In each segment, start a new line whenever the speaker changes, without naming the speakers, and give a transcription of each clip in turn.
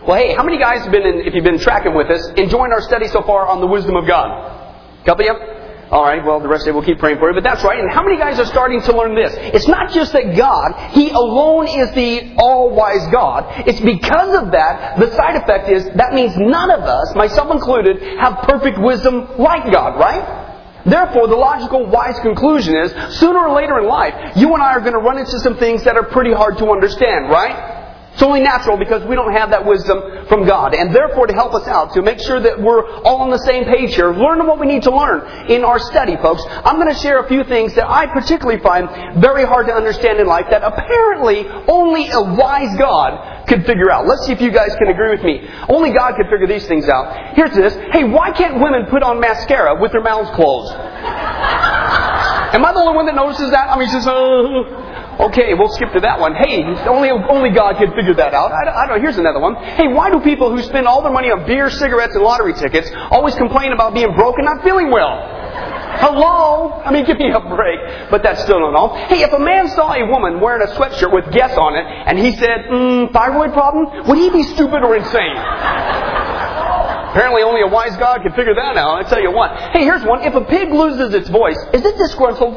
Well, hey, how many guys have been, if you've been tracking with us, enjoying our study so far on the wisdom of God? Couple of you? All right, well, the rest of you, we'll keep praying for you. But that's right. And how many guys are starting to learn this? It's not just that God, He alone is the all-wise God. It's because of that, the side effect is, that means none of us, myself included, have perfect wisdom like God, right? Therefore, the logical, wise conclusion is, sooner or later in life, you and I are going to run into some things that are pretty hard to understand, right? It's only natural because we don't have that wisdom from God. And therefore, to help us out, to make sure that we're all on the same page here, learning what we need to learn in our study, folks, I'm going to share a few things that I particularly find very hard to understand in life that apparently only a wise God could figure out. Let's see if you guys can agree with me. Only God could figure these things out. Here's this. Hey, why can't women put on mascara with their mouths closed? Am I the only one that notices that? I mean, it's just, okay, we'll skip to that one. Hey, only God can figure that out. I don't know. Here's another one. Hey, why do people who spend all their money on beer, cigarettes, and lottery tickets always complain about being broke and not feeling well? Hello? I mean, give me a break. But that's still not all. Hey, if a man saw a woman wearing a sweatshirt with Guess on it, and he said, thyroid problem, would he be stupid or insane? Apparently only a wise God can figure that out. I tell you what. Hey, here's one. If a pig loses its voice, is it disgruntled?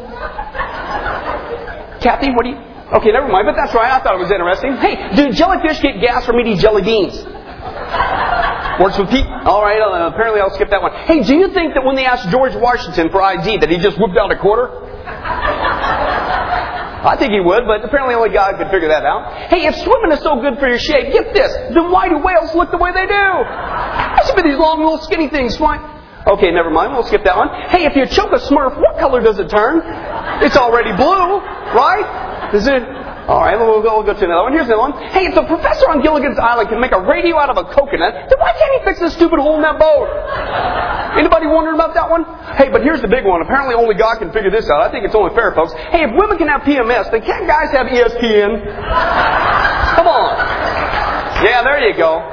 Kathy, what do you... Okay, never mind, but that's right. I thought it was interesting. Hey, do jellyfish get gas from eating jelly beans? Works with Pete. All right, apparently I'll skip that one. Hey, do you think that when they asked George Washington for ID that he just whipped out a quarter? I think he would, but apparently only God could figure that out. Hey, if swimming is so good for your shape, get this, then why do whales look the way they do? I should be these long, little skinny things flying. Okay, never mind. We'll skip that one. Hey, if you choke a Smurf, what color does it turn? It's already blue, right? Is it? All right, we'll go to another one. Here's another one. Hey, if the professor on Gilligan's Island can make a radio out of a coconut, then why can't he fix this stupid hole in that boat? Anybody wondering about that one? Hey, but here's the big one. Apparently only God can figure this out. I think it's only fair, folks. Hey, if women can have PMS, then can't guys have ESPN? Come on. Yeah, there you go.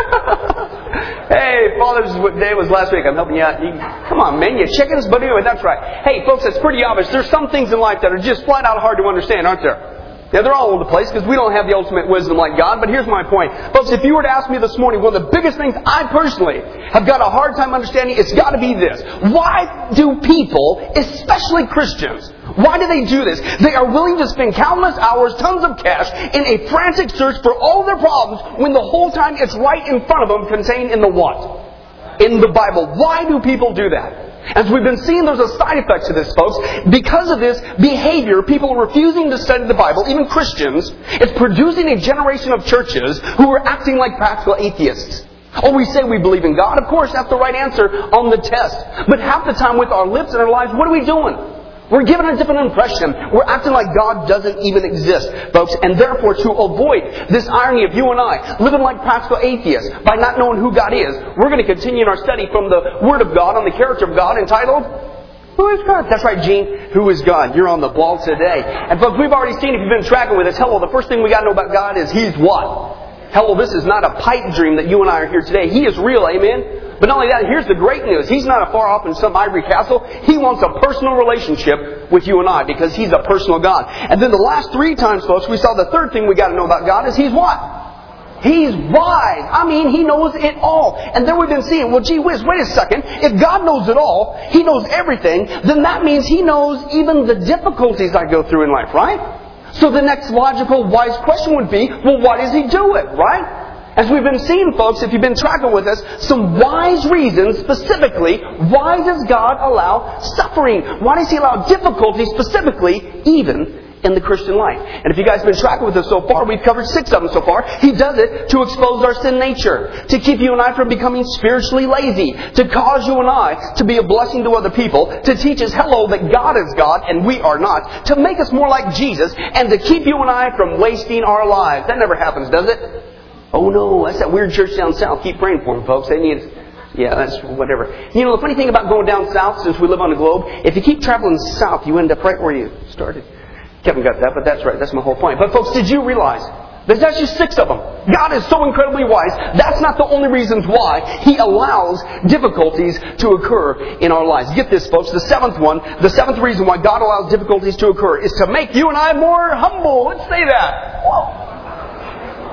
Hey, Father's Day was last week. I'm helping you out. Come on, man. You chickens? But anyway, that's right. Hey, folks, it's pretty obvious. There's some things in life that are just flat out hard to understand, aren't there? Yeah, they're all over the place because we don't have the ultimate wisdom like God. But here's my point. Folks, if you were to ask me this morning, one of the biggest things I personally have got a hard time understanding, it's got to be this. Why do people, especially Christians, why do they do this? They are willing to spend countless hours, tons of cash, in a frantic search for all their problems when the whole time it's right in front of them contained in the what? In the Bible. Why do people do that? As we've been seeing, there's a side effect to this, folks. Because of this behavior, people are refusing to study the Bible, even Christians. It's producing a generation of churches who are acting like practical atheists. Oh, we say we believe in God. Of course, that's the right answer on the test. But half the time with our lips and our lives, what are we doing? We're given a different impression. We're acting like God doesn't even exist, folks. And therefore, to avoid this irony of you and I living like practical atheists by not knowing who God is, we're going to continue in our study from the Word of God on the character of God entitled, Who is God? That's right, Gene. Who is God? You're on the ball today. And folks, we've already seen, if you've been tracking with us, hello, the first thing we got to know about God is He's what? Hello, this is not a pipe dream that you and I are here today. He is real, amen? But not only that, here's the great news. He's not afar off in some ivory castle. He wants a personal relationship with you and I because He's a personal God. And then the last 3 times, folks, we saw the third thing we got to know about God is He's what? He's wise. I mean, He knows it all. And then we've been seeing, well, gee whiz, wait a second. If God knows it all, He knows everything, then that means He knows even the difficulties I go through in life, right? So the next logical, wise question would be, well, why does He do it, right? As we've been seeing, folks, if you've been tracking with us, some wise reasons, specifically, why does God allow suffering? Why does He allow difficulty, specifically, even in the Christian life? And if you guys have been tracking with us so far, we've covered 6 of them so far. He does it to expose our sin nature, to keep you and I from becoming spiritually lazy, to cause you and I to be a blessing to other people, to teach us, hello, that God is God and we are not, to make us more like Jesus, and to keep you and I from wasting our lives. That never happens, does it? Oh no, that's that weird church down south. Keep praying for them, folks. They need... Yeah, that's whatever. You know, the funny thing about going down south, since we live on the globe, if you keep traveling south, you end up right where you started. Kevin got that, but that's right. That's my whole point. But folks, did you realize there's actually 6 of them? God is so incredibly wise. That's not the only reasons why He allows difficulties to occur in our lives. Get this, folks. The 7th one, the 7th reason why God allows difficulties to occur is to make you and I more humble. Let's say that. Whoa.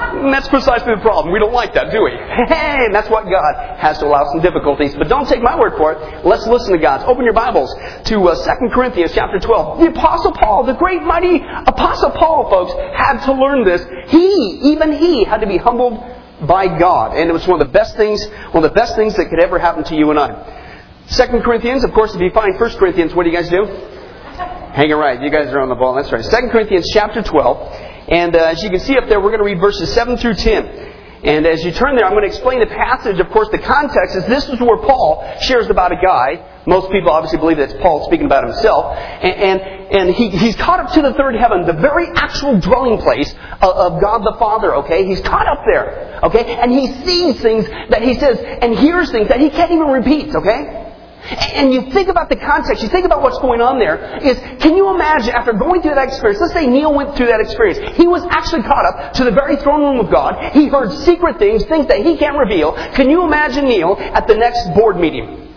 And that's precisely the problem. We don't like that, do we? Hey, and that's what God has to allow some difficulties. But don't take my word for it. Let's listen to God's. Open your Bibles to 2 Corinthians chapter 12. The Apostle Paul, the great mighty Apostle Paul, folks, had to learn this. Even he had to be humbled by God. And it was one of the best things that could ever happen to you and I. 2 Corinthians, of course, if you find 1 Corinthians, what do you guys do? Hang it right. You guys are on the ball. That's right. 2 Corinthians chapter 12. And as you can see up there, we're going to read verses 7 through 10. And as you turn there, I'm going to explain the passage. Of course, the context is this is where Paul shares about a guy. Most people obviously believe that it's Paul speaking about himself. And he's caught up to the third heaven, the very actual dwelling place of God the Father, okay? He's caught up there, okay? And he sees things that he says, and hears things that he can't even repeat, okay? And you think about the context, you think about what's going on there, can you imagine after going through that experience, let's say Neil went through that experience, he was actually caught up to the very throne room of God, he heard secret things that he can't reveal. Can you imagine Neil at the next board meeting?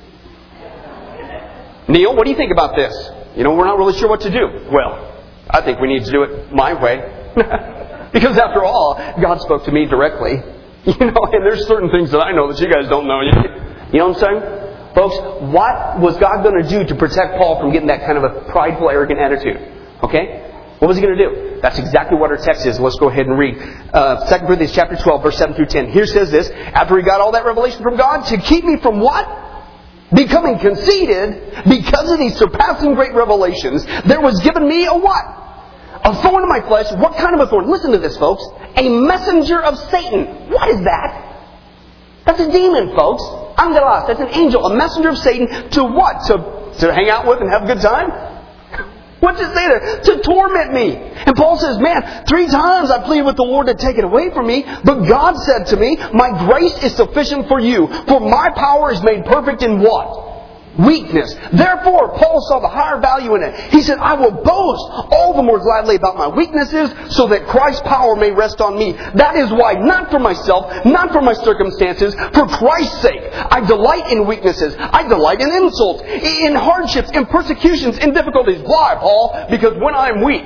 Neil, what do you think about this? We're not really sure what to do. Well, I think we need to do it my way. Because after all, God spoke to me directly. And there's certain things that I know that you guys don't know. You know what I'm saying? Folks, what was God going to do to protect Paul from getting that kind of a prideful, arrogant attitude? Okay? What was he going to do? That's exactly what our text is. Let's go ahead and read 2 Corinthians chapter 12, verse 7 through 10. Here says this, after he got all that revelation from God, to keep me from what? Becoming conceited, because of these surpassing great revelations, there was given me a what? A thorn in my flesh. What kind of a thorn? Listen to this, folks. A messenger of Satan. What is that? That's a demon, folks. Angelos, that's an angel, a messenger of Satan. To what? To hang out with and have a good time? What's it say there? To torment me. And Paul says, man, 3 times I pleaded with the Lord to take it away from me. But God said to me, my grace is sufficient for you. For my power is made perfect in what? Weakness. Therefore, Paul saw the higher value in it. He said, I will boast all the more gladly about my weaknesses so that Christ's power may rest on me. That is why, not for myself, not for my circumstances, for Christ's sake, I delight in weaknesses. I delight in insults, in hardships, in persecutions, in difficulties. Why, Paul? Because when I'm weak,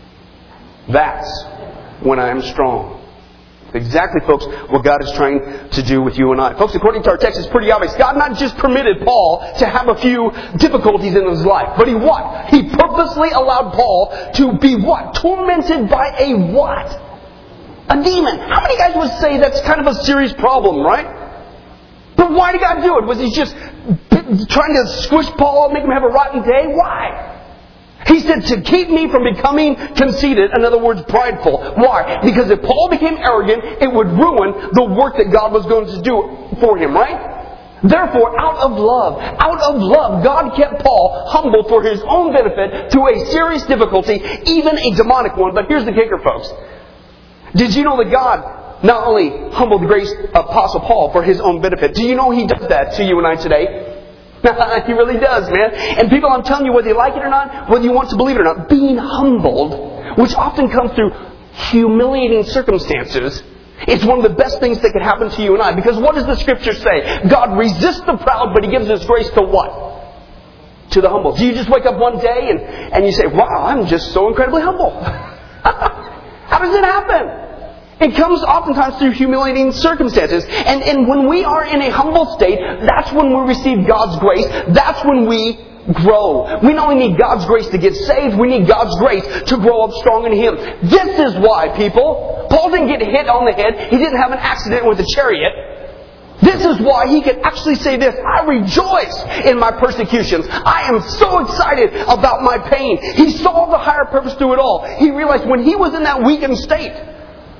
that's when I'm strong. Exactly, folks, what God is trying to do with you and I. Folks, according to our text, it's pretty obvious. God not just permitted Paul to have a few difficulties in his life, but He what? He purposely allowed Paul to be what? Tormented by a what? A demon. How many guys would say that's kind of a serious problem, right? But why did God do it? Was He just trying to squish Paul, make him have a rotten day? Why? He said to keep me from becoming conceited, in other words, prideful. Why? Because if Paul became arrogant, it would ruin the work that God was going to do for him, right? Therefore, out of love, God kept Paul humble for His own benefit through a serious difficulty, even a demonic one. But here's the kicker, folks. Did you know that God not only humbled the great Apostle Paul for His own benefit, do you know He does that to you and I today? He really does, man. And people, I'm telling you, whether you like it or not, whether you want to believe it or not, being humbled, which often comes through humiliating circumstances, it's one of the best things that could happen to you and I. Because what does the Scripture say? God resists the proud, but He gives His grace to what? To the humble. Do you just wake up one day and you say, wow, I'm just so incredibly humble? How does it happen? It comes oftentimes through humiliating circumstances. And when we are in a humble state, that's when we receive God's grace. That's when we grow. We not only need God's grace to get saved, we need God's grace to grow up strong in Him. This is why, people, Paul didn't get hit on the head. He didn't have an accident with a chariot. This is why he could actually say this, I rejoice in my persecutions. I am so excited about my pain. He saw the higher purpose through it all. He realized when he was in that weakened state,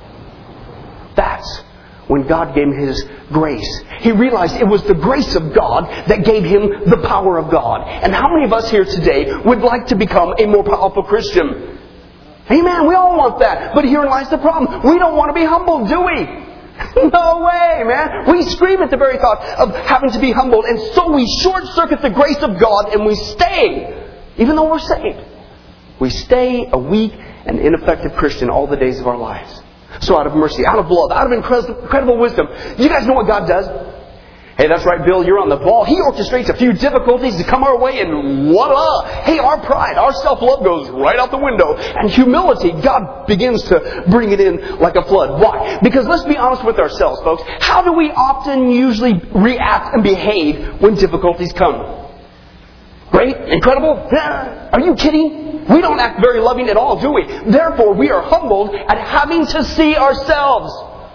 that's when God gave him His grace. He realized it was the grace of God that gave him the power of God. And how many of us here today would like to become a more powerful Christian? Amen. We all want that. But herein lies the problem. We don't want to be humble, do we? No way, man. We scream at the very thought of having to be humbled. And so we short-circuit the grace of God and we stay, even though we're saved, we stay a weak and ineffective Christian all the days of our lives. So out of mercy, out of love, out of incredible wisdom, you guys know what God does? Hey, that's right, Bill, you're on the ball. He orchestrates a few difficulties to come our way and voila! Hey, our pride, our self-love goes right out the window. And humility, God begins to bring it in like a flood. Why? Because let's be honest with ourselves, folks. How do we often usually react and behave when difficulties come? Great? Incredible? Are you kidding? We don't act very loving at all, do we? Therefore, we are humbled at having to see ourselves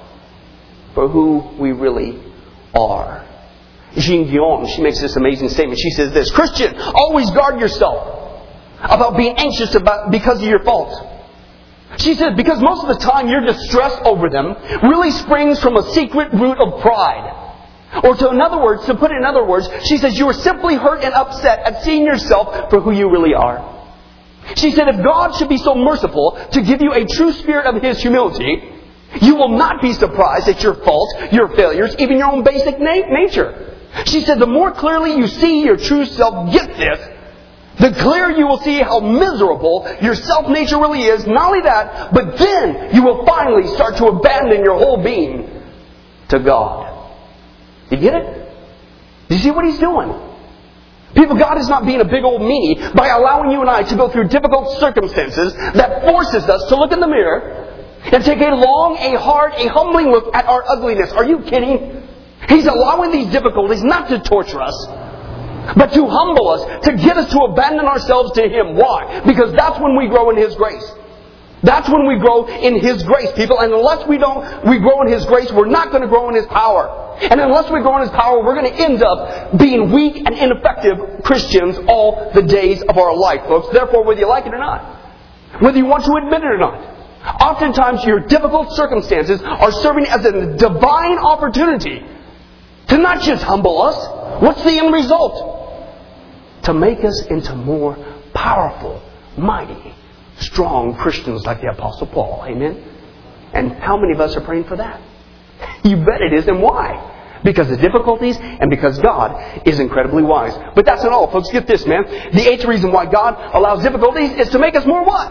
for who we really are. Jean Guillaume, she makes this amazing statement. She says this, Christian, always guard yourself about being anxious because of your faults. She says, because most of the time your distress over them really springs from a secret root of pride. Or to put it in other words, she says you are simply hurt and upset at seeing yourself for who you really are. She said, if God should be so merciful to give you a true spirit of His humility, you will not be surprised at your faults, your failures, even your own basic nature. She said, the more clearly you see your true self, get this, the clearer you will see how miserable your self-nature really is. Not only that, but then you will finally start to abandon your whole being to God. You get it? Do you see what He's doing? People, God is not being a big old meanie by allowing you and I to go through difficult circumstances that forces us to look in the mirror and take a long, a hard, a humbling look at our ugliness. Are you kidding? He's allowing these difficulties not to torture us, but to humble us, to get us to abandon ourselves to Him. Why? Because that's when we grow in His grace. That's when we grow in His grace, people. And unless we grow in His grace, we're not going to grow in His power. And unless we grow in His power, we're going to end up being weak and ineffective Christians all the days of our life, folks. Therefore, whether you like it or not, whether you want to admit it or not, oftentimes your difficult circumstances are serving as a divine opportunity to not just humble us. What's the end result? To make us into more powerful, mighty, strong Christians like the Apostle Paul. Amen? And how many of us are praying for that? You bet it is. And why? Because of difficulties and because God is incredibly wise. But that's not all. Folks, get this, man. The eighth reason why God allows difficulties is to make us more what?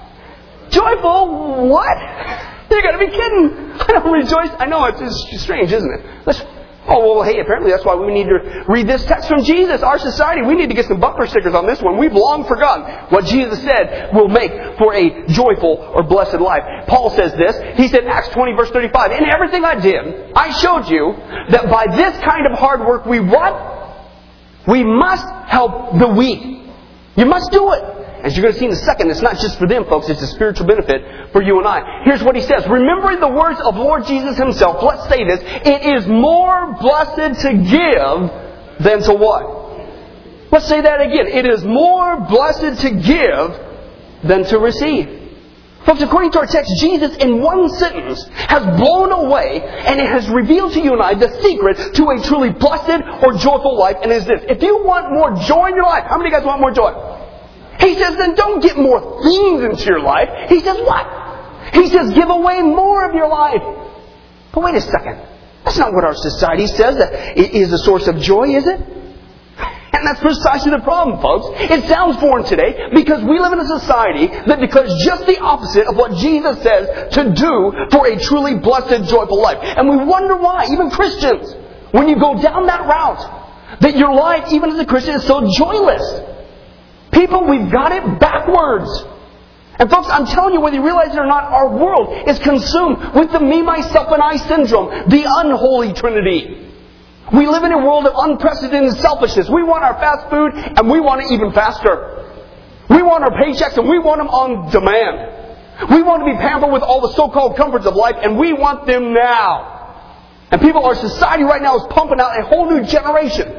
Joyful. What? You got to be kidding. I don't rejoice. I know it's strange, isn't it? Oh, well, hey, apparently that's why we need to read this text from Jesus. Our society, we need to get some bumper stickers on this one. We've long forgotten what Jesus said will make for a joyful or blessed life. Paul says this. He said, Acts 20, verse 35, in everything I did, I showed you that by this kind of hard work we what? We must help the weak. You must do it. As you're going to see in a second, it's not just for them, folks. It's a spiritual benefit for you and I. Here's what he says. Remembering the words of Lord Jesus Himself, let's say this. It is more blessed to give than to what? Let's say that again. It is more blessed to give than to receive. Folks, according to our text, Jesus in one sentence has blown away and it has revealed to you and I the secret to a truly blessed or joyful life. And is this. If you want more joy in your life, how many of you guys want more joy? He says, then don't get more things into your life. He says, what? He says, give away more of your life. But wait a second. That's not what our society says that is a source of joy, is it? And that's precisely the problem, folks. It sounds foreign today because we live in a society that declares just the opposite of what Jesus says to do for a truly blessed, joyful life. And we wonder why, even Christians, when you go down that route, that your life, even as a Christian, is so joyless. People, we've got it backwards. And folks, I'm telling you, whether you realize it or not, our world is consumed with the me, myself, and I syndrome. The unholy trinity. We live in a world of unprecedented selfishness. We want our fast food, and we want it even faster. We want our paychecks, and we want them on demand. We want to be pampered with all the so-called comforts of life, and we want them now. And people, our society right now is pumping out a whole new generation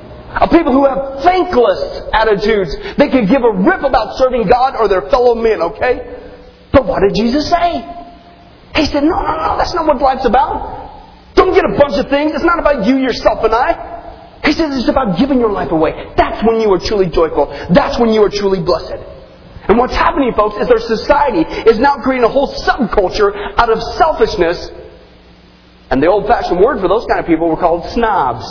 of people who have thankless attitudes. They could give a rip about serving God or their fellow men, okay? But what did Jesus say? He said, no, that's not what life's about. Don't get a bunch of things. It's not about you, yourself, and I. He says it's about giving your life away. That's when you are truly joyful. That's when you are truly blessed. And what's happening, folks, is our society is now creating a whole subculture out of selfishness. And the old-fashioned word for those kind of people were called snobs.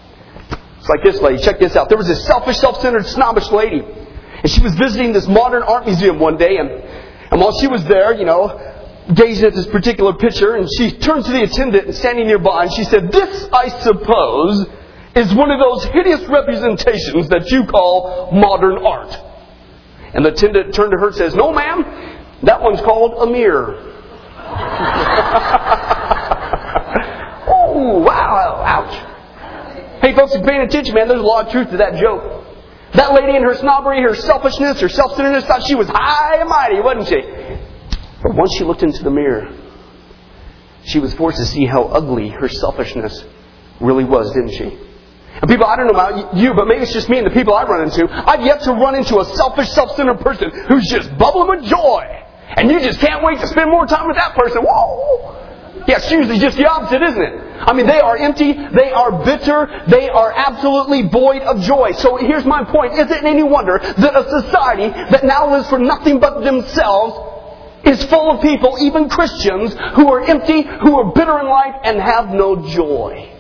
It's like this lady. Check this out. There was this selfish, self-centered, snobbish lady. And she was visiting this modern art museum one day. And while she was there, gazing at this particular picture, and she turned to the attendant standing nearby, and she said, "This, I suppose, is one of those hideous representations that you call modern art." And the attendant turned to her and says, "No, ma'am, that one's called a mirror." Oh, wow, ouch. Hey, folks, if you're paying attention, man, there's a lot of truth to that joke. That lady in her snobbery, her selfishness, her self-centeredness thought she was high and mighty, wasn't she? But once she looked into the mirror, she was forced to see how ugly her selfishness really was, didn't she? And people, I don't know about you, but maybe it's just me and the people I run into. I've yet to run into a selfish, self-centered person who's just bubbling with joy. And you just can't wait to spend more time with that person. Whoa! Yeah, it's usually just the opposite, isn't it? I mean, they are empty, they are bitter, they are absolutely void of joy. So here's my point. Is it any wonder that a society that now lives for nothing but themselves is full of people, even Christians, who are empty, who are bitter in life, and have no joy?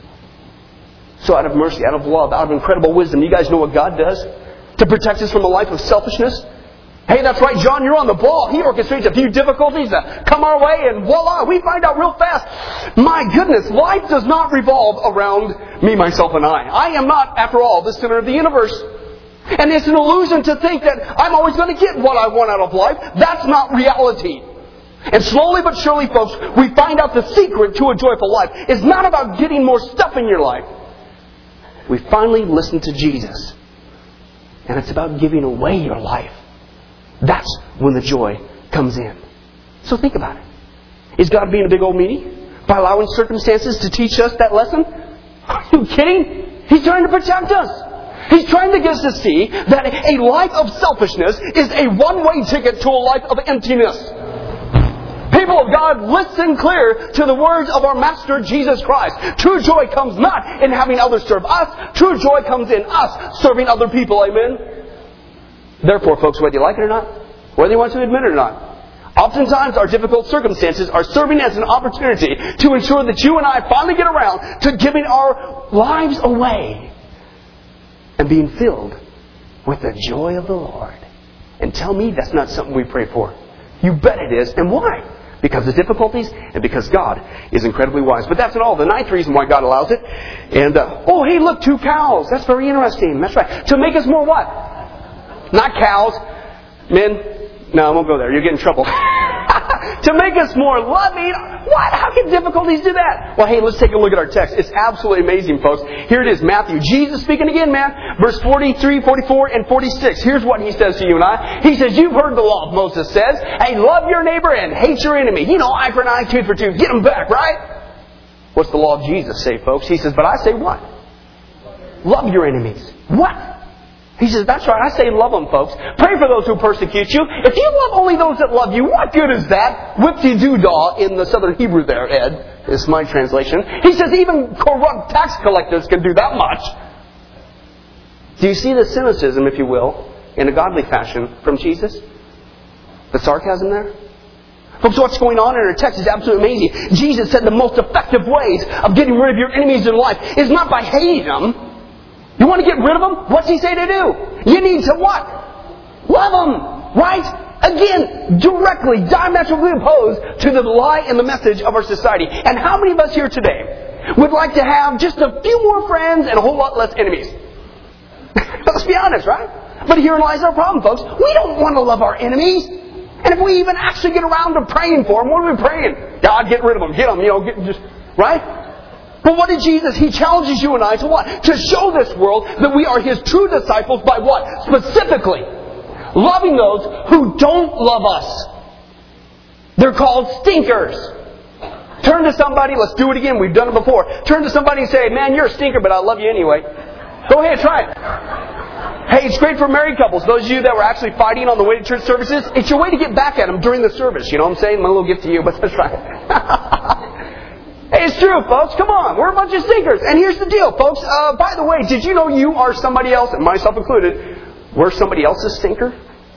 So out of mercy, out of love, out of incredible wisdom, you guys know what God does to protect us from a life of selfishness? Hey, that's right, John, you're on the ball. He orchestrates a few difficulties that come our way, and voila, we find out real fast. My goodness, life does not revolve around me, myself, and I. I am not, after all, the center of the universe. And it's an illusion to think that I'm always going to get what I want out of life. That's not reality. And slowly but surely, folks, we find out the secret to a joyful life. It's not about getting more stuff in your life. We finally listen to Jesus. And it's about giving away your life. That's when the joy comes in. So think about it. Is God being a big old meanie by allowing circumstances to teach us that lesson? Are you kidding? He's trying to protect us. He's trying to get us to see that a life of selfishness is a one-way ticket to a life of emptiness. People of God, listen clear to the words of our Master Jesus Christ. True joy comes not in having others serve us. True joy comes in us serving other people. Amen? Therefore, folks, whether you like it or not, whether you want to admit it or not, oftentimes our difficult circumstances are serving as an opportunity to ensure that you and I finally get around to giving our lives away and being filled with the joy of the Lord. And tell me that's not something we pray for. You bet it is. And why? Because of difficulties and because God is incredibly wise. But that's not all. The ninth reason why God allows it. And, oh, hey, look, 2 cows. That's very interesting. That's right. To make us more what? Not cows. Men, no, I won't go there. You'll get in trouble. To make us more loving. What? How can difficulties do that? Well, hey, let's take a look at our text. It's absolutely amazing, folks. Here it is, Matthew. Jesus speaking again, man. Verse 43, 44, and 46. Here's what He says to you and I. He says, you've heard the law of Moses says, hey, love your neighbor and hate your enemy. You know, eye for an eye, tooth for tooth. Get them back, right? What's the law of Jesus say, folks? He says, but I say what? Love your enemies. What? He says, that's right, I say love them, folks. Pray for those who persecute you. If you love only those that love you, what good is that? Whip-de-doo-dah in the Southern Hebrew there, Ed, is my translation. He says even corrupt tax collectors can do that much. Do you see the cynicism, if you will, in a godly fashion from Jesus? The sarcasm there? Folks, what's going on in our text is absolutely amazing. Jesus said the most effective ways of getting rid of your enemies in life is not by hating them. You want to get rid of them? What's He say to do? You need to what? Love them. Right? Again, directly, diametrically opposed to the lie and the message of our society. And how many of us here today would like to have just a few more friends and a whole lot less enemies? Let's be honest, right? But herein lies our problem, folks. We don't want to love our enemies. And if we even actually get around to praying for them, what are we praying? God, get rid of them. Get them. Right? But what did Jesus? He challenges you and I to what? To show this world that we are His true disciples by what? Specifically, loving those who don't love us. They're called stinkers. Turn to somebody. Let's do it again. We've done it before. Turn to somebody and say, man, you're a stinker, but I love you anyway. Go ahead, try it. Hey, it's great for married couples. Those of you that were actually fighting on the way to church services, it's your way to get back at them during the service. You know what I'm saying? My little gift to you, but that's right. Hey, it's true, folks. Come on. We're a bunch of stinkers. And here's the deal, folks. By the way, did you know you are somebody else, and myself included, we're somebody else's stinker?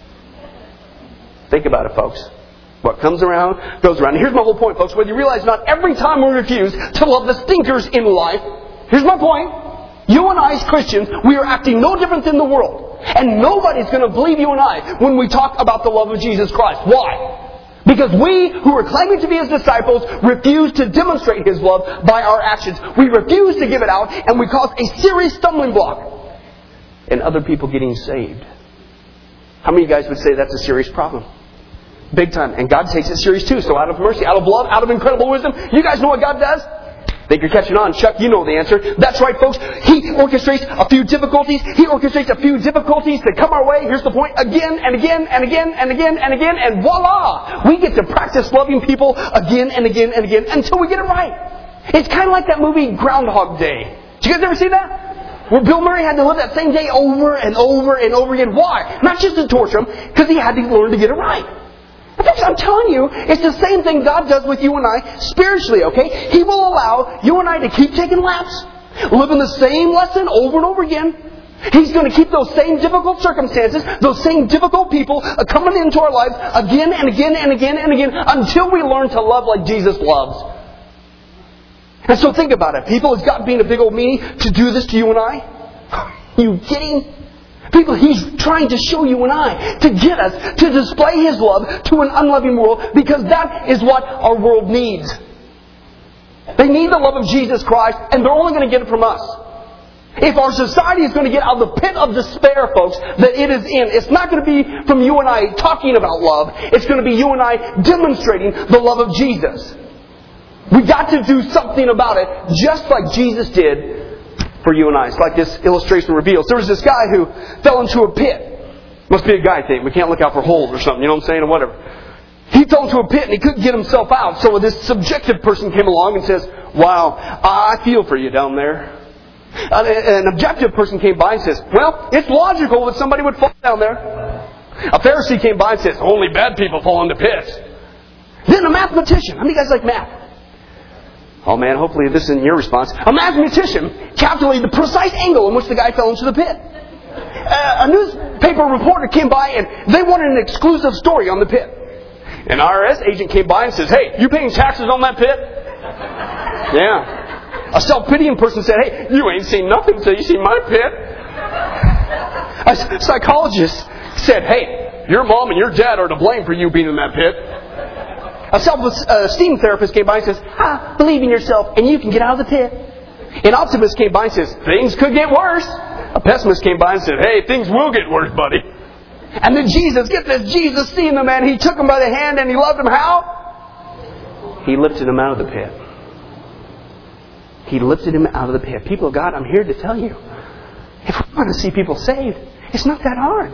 Think about it, folks. What comes around, goes around. And here's my whole point, folks. Whether you realize not every time we refuse to love the stinkers in life, here's my point. You and I as Christians, we are acting no different than the world. And nobody's going to believe you and I when we talk about the love of Jesus Christ. Why? Because we, who are claiming to be His disciples, refuse to demonstrate His love by our actions. We refuse to give it out, and we cause a serious stumbling block in other people getting saved. How many of you guys would say that's a serious problem? Big time. And God takes it serious too. So out of mercy, out of love, out of incredible wisdom, you guys know what God does? Think you're catching on. Chuck, you know the answer. That's right, folks. He orchestrates a few difficulties. He orchestrates a few difficulties to come our way. Here's the point. Again and again and again and again and again. And voila! We get to practice loving people again and again and again until we get it right. It's kind of like that movie Groundhog Day. Did you guys ever see that? Where Bill Murray had to live that same day over and over and over again. Why? Not just to torture him, because he had to learn to get it right. Folks, I'm telling you, it's the same thing God does with you and I spiritually, okay? He will allow you and I to keep taking laps, living the same lesson over and over again. He's going to keep those same difficult circumstances, those same difficult people coming into our lives again and again and again and again until we learn to love like Jesus loves. And so think about it. People, is God being a big old meanie to do this to you and I? Are you kidding? People, He's trying to show you and I, to get us to display His love to an unloving world, because that is what our world needs. They need the love of Jesus Christ, and they're only going to get it from us. If our society is going to get out of the pit of despair, folks, that it is in, it's not going to be from you and I talking about love. It's going to be you and I demonstrating the love of Jesus. We've got to do something about it, just like Jesus did for you and I. It's like this illustration reveals. There was this guy who fell into a pit. Must be a guy thing. We can't look out for holes or something, you know what I'm saying, or whatever. He fell into a pit and he couldn't get himself out. So this subjective person came along and says, wow, I feel for you down there. An objective person came by and says, well, it's logical that somebody would fall down there. A Pharisee came by and says, only bad people fall into pits. Then a mathematician. How many guys like math? Oh man, hopefully this isn't your response. A mathematician calculated the precise angle in which the guy fell into the pit. A newspaper reporter came by and they wanted an exclusive story on the pit. An IRS agent came by and says, hey, you paying taxes on that pit? Yeah. A self-pitying person said, hey, you ain't seen nothing until you see my pit. A psychologist said, hey, your mom and your dad are to blame for you being in that pit. A self-esteem therapist came by and says, believe in yourself and you can get out of the pit. An optimist came by and says, things could get worse. A pessimist came by and said, hey, things will get worse, buddy. And then Jesus, get this, Jesus seeing the man, He took him by the hand and He loved him how? He lifted him out of the pit. He lifted him out of the pit. People of God, I'm here to tell you, if we want to see people saved, it's not that hard.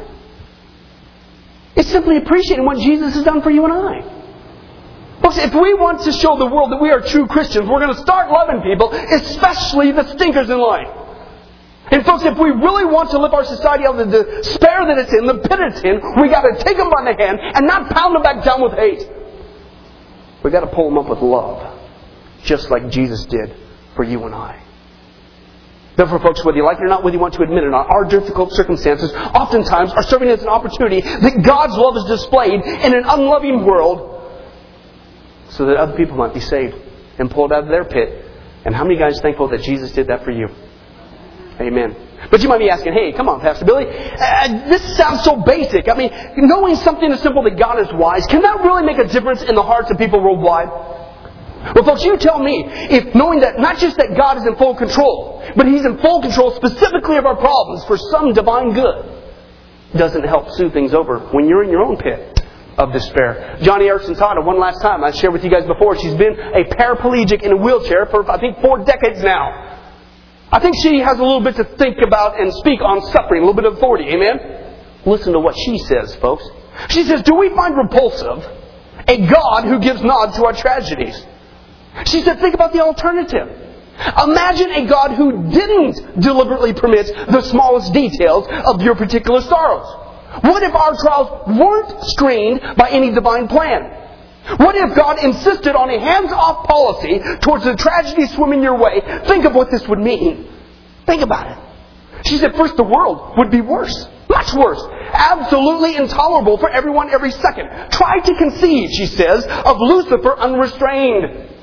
It's simply appreciating what Jesus has done for you and I. Folks, if we want to show the world that we are true Christians, we're going to start loving people, especially the stinkers in life. And folks, if we really want to lift our society out of the despair that it's in, the pit it's in, we got to take them by the hand and not pound them back down with hate. We got to pull them up with love, just like Jesus did for you and I. Therefore, folks, whether you like it or not, whether you want to admit it or not, our difficult circumstances oftentimes are serving as an opportunity that God's love is displayed in an unloving world, so that other people might be saved and pulled out of their pit. And how many guys are thankful that Jesus did that for you? Amen. But you might be asking, hey, come on, Pastor Billy. This sounds so basic. I mean, knowing something as simple that God is wise, can that really make a difference in the hearts of people worldwide? Well, folks, you tell me, if knowing that not just that God is in full control, but He's in full control specifically of our problems for some divine good, doesn't help soothe things over when you're in your own pit of despair. Johnny Erickson taught it one last time. I shared with you guys before. She's been a paraplegic in a wheelchair for, I think, 4 decades now. I think she has a little bit to think about and speak on suffering, a little bit of authority. Amen? Listen to what she says, folks. She says, do we find repulsive a God who gives nod to our tragedies? She said, think about the alternative. Imagine a God who didn't deliberately permit the smallest details of your particular sorrows. What if our trials weren't screened by any divine plan? What if God insisted on a hands-off policy towards the tragedy swimming your way? Think of what this would mean. Think about it. She said, first, the world would be worse. Much worse. Absolutely intolerable for everyone every second. Try to conceive, she says, of Lucifer unrestrained.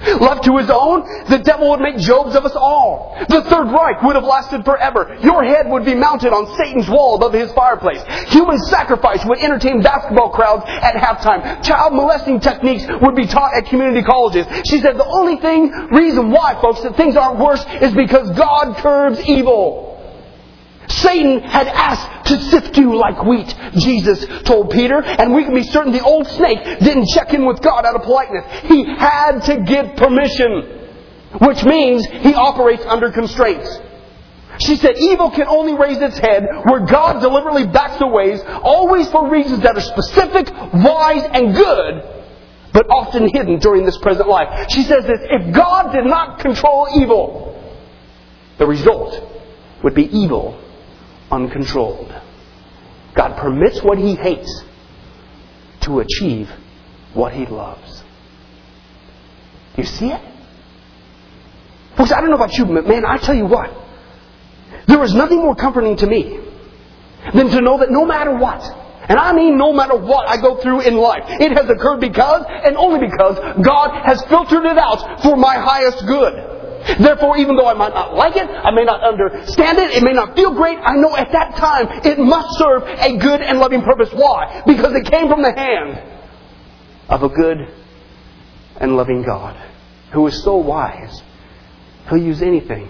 Left to his own, the devil would make Jobs of us all. The Third Reich would have lasted forever. Your head would be mounted on Satan's wall above his fireplace. Human sacrifice would entertain basketball crowds at halftime. Child molesting techniques would be taught at community colleges. She said the only reason why, folks, that things aren't worse is because God curbs evil. Satan had asked to sift you like wheat, Jesus told Peter, and we can be certain the old snake didn't check in with God out of politeness. He had to get permission, which means he operates under constraints. She said evil can only raise its head where God deliberately backs away, always for reasons that are specific, wise, and good, but often hidden during this present life. She says this, if God did not control evil, the result would be evil uncontrolled. God permits what He hates to achieve what He loves. Do you see it? Folks, I don't know about you, but man, I tell you what. There is nothing more comforting to me than to know that no matter what, and I mean no matter what I go through in life, it has occurred because, and only because, God has filtered it out for my highest good. Therefore, even though I might not like it, I may not understand it, it may not feel great, I know at that time it must serve a good and loving purpose. Why? Because it came from the hand of a good and loving God who is so wise, He'll use anything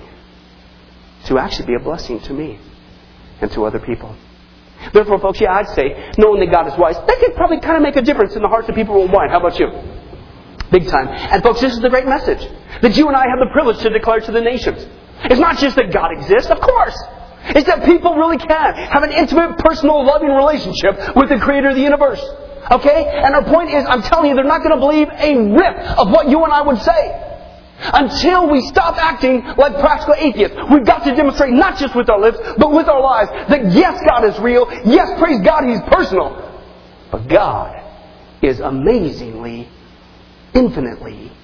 to actually be a blessing to me and to other people. Therefore, folks, I'd say, knowing that God is wise, that could probably kind of make a difference in the hearts of people worldwide. How about you? Big time. And folks, this is the great message that you and I have the privilege to declare to the nations. It's not just that God exists, of course. It's that people really can have an intimate, personal, loving relationship with the Creator of the universe. Okay? And our point is, I'm telling you, they're not going to believe a rip of what you and I would say. Until we stop acting like practical atheists. We've got to demonstrate, not just with our lips, but with our lives, that yes, God is real. Yes, praise God, He's personal. But God is amazingly, infinitely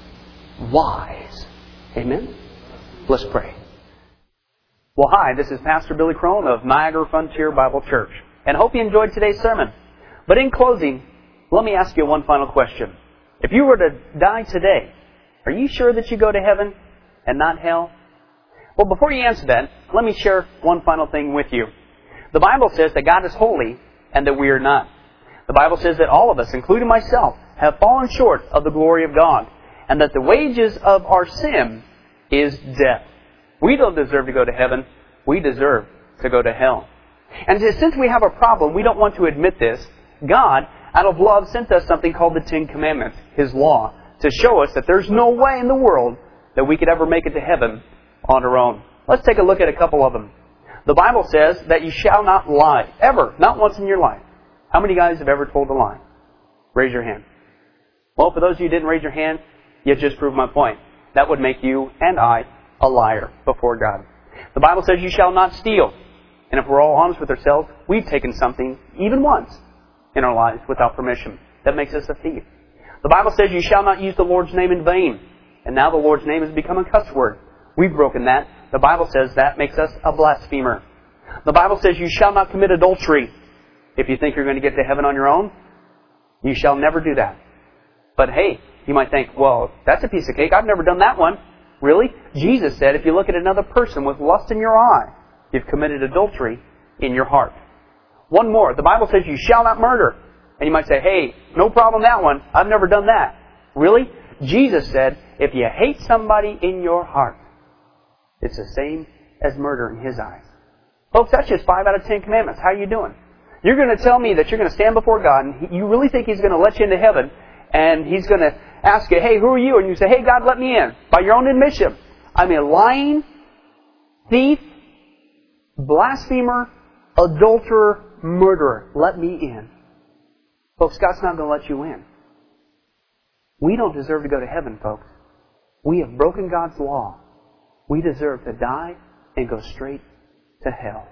wise. Amen? Let's pray. Well, hi, this is Pastor Billy Crone of Niagara Frontier Bible Church, and I hope you enjoyed today's sermon. But in closing, let me ask you one final question. If you were to die today, are you sure that you go to heaven and not hell? Well, before you answer that, let me share one final thing with you. The Bible says that God is holy and that we are not. The Bible says that all of us, including myself, have fallen short of the glory of God, and that the wages of our sin is death. We don't deserve to go to heaven. We deserve to go to hell. And since we have a problem, we don't want to admit this. God, out of love, sent us something called the Ten Commandments, His law, to show us that there's no way in the world that we could ever make it to heaven on our own. Let's take a look at a couple of them. The Bible says that you shall not lie. Ever. Not once in your life. How many guys have ever told a lie? Raise your hand. Well, for those of you who didn't raise your hand, you just proved my point. That would make you and I a liar before God. The Bible says you shall not steal. And if we're all honest with ourselves, we've taken something, even once, in our lives without permission. That makes us a thief. The Bible says you shall not use the Lord's name in vain. And now the Lord's name has become a cuss word. We've broken that. The Bible says that makes us a blasphemer. The Bible says you shall not commit adultery. If you think you're going to get to heaven on your own, you shall never do that. But hey, you might think, well, that's a piece of cake. I've never done that one. Really? Jesus said if you look at another person with lust in your eye, you've committed adultery in your heart. One more. The Bible says you shall not murder. And you might say, hey, no problem that one. I've never done that. Really? Jesus said, if you hate somebody in your heart, it's the same as murder in His eyes. Folks, that's just 5 out of 10 commandments. How are you doing? You're going to tell me that you're going to stand before God and you really think He's going to let you into heaven and He's going to ask you, hey, who are you? And you say, hey, God, let me in. By your own admission. I'm a lying, thief, blasphemer, adulterer, murderer. Let me in. Folks, God's not going to let you in. We don't deserve to go to heaven, folks. We have broken God's law. We deserve to die and go straight to hell.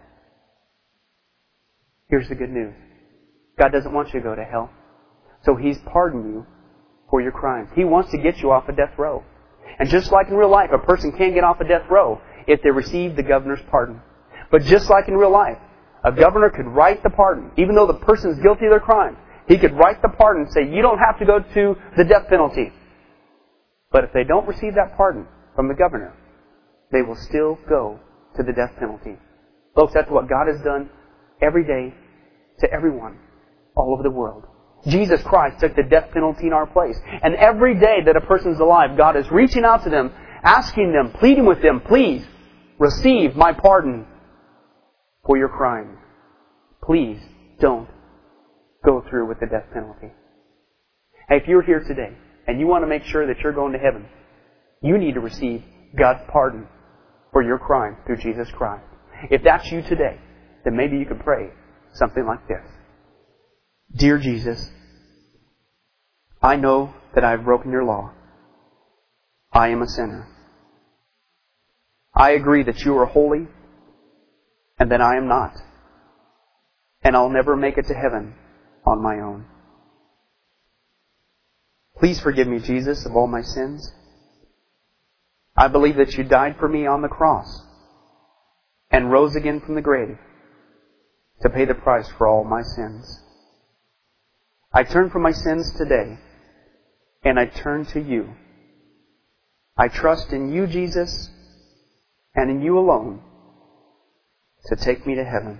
Here's the good news. God doesn't want you to go to hell. So He's pardoned you for your crimes. He wants to get you off of death row. And just like in real life, a person can't get off of death row if they receive the governor's pardon. But just like in real life, a governor could write the pardon, even though the person is guilty of their crime. He could write the pardon and say, you don't have to go to the death penalty. But if they don't receive that pardon from the governor, they will still go to the death penalty. Folks, that's what God has done every day to everyone all over the world. Jesus Christ took the death penalty in our place. And every day that a person's alive, God is reaching out to them, asking them, pleading with them, please receive my pardon for your crimes. Please don't go through with the death penalty. Hey, if you're here today and you want to make sure that you're going to heaven, you need to receive God's pardon for your crime through Jesus Christ. If that's you today, then maybe you could pray something like this. Dear Jesus, I know that I've broken your law. I am a sinner. I agree that you are holy and that I am not. And I'll never make it to heaven on my own. Please forgive me, Jesus, of all my sins. I believe that you died for me on the cross and rose again from the grave to pay the price for all my sins. I turn from my sins today and I turn to you. I trust in you, Jesus, and in you alone to take me to heaven.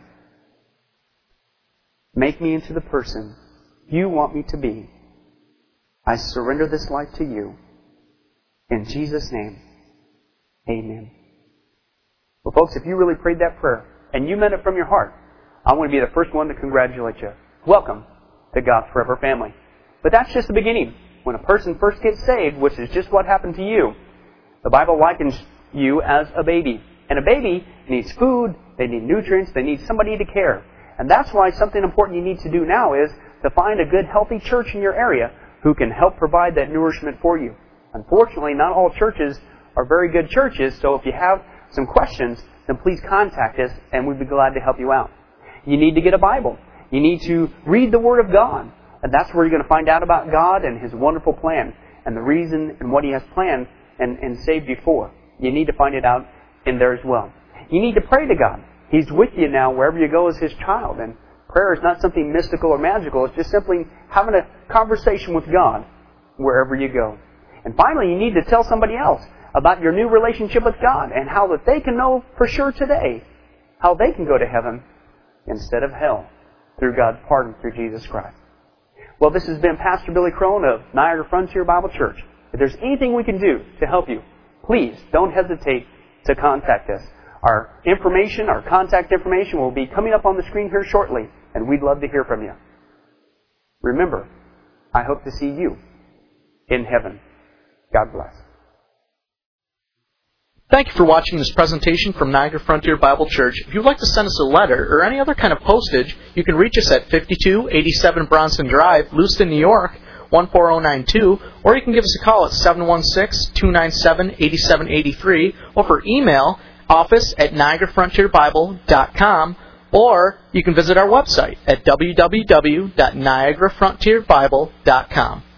Make me into the person you want me to be. I surrender this life to you. In Jesus' name, amen. Well, folks, if you really prayed that prayer and you meant it from your heart, I want to be the first one to congratulate you. Welcome to God's Forever family. But that's just the beginning. When a person first gets saved, which is just what happened to you, the Bible likens you as a baby. And a baby needs food, they need nutrients, they need somebody to care. And that's why something important you need to do now is to find a good, healthy church in your area who can help provide that nourishment for you. Unfortunately, not all churches are very good churches, so if you have some questions, then please contact us and we'd be glad to help you out. You need to get a Bible. You need to read the Word of God. And that's where you're going to find out about God and His wonderful plan and the reason and what He has planned and saved you for. You need to find it out in there as well. You need to pray to God. He's with you now wherever you go as His child. And prayer is not something mystical or magical. It's just simply having a conversation with God wherever you go. And finally, you need to tell somebody else about your new relationship with God and how that they can know for sure today how they can go to heaven instead of hell through God's pardon through Jesus Christ. Well, this has been Pastor Billy Crone of Niagara Frontier Bible Church. If there's anything we can do to help you, please don't hesitate to contact us. Our information, our contact information will be coming up on the screen here shortly, and we'd love to hear from you. Remember, I hope to see you in heaven. God bless.
Thank you for watching this presentation from Niagara Frontier Bible Church. If you'd like to send us a letter or any other kind of postage, you can reach us at 5287 Bronson Drive, Lewiston, New York, 14092, or you can give us a call at 716-297-8783, or for email, office@NiagaraFrontierBible.com, or you can visit our website at www.NiagaraFrontierBible.com.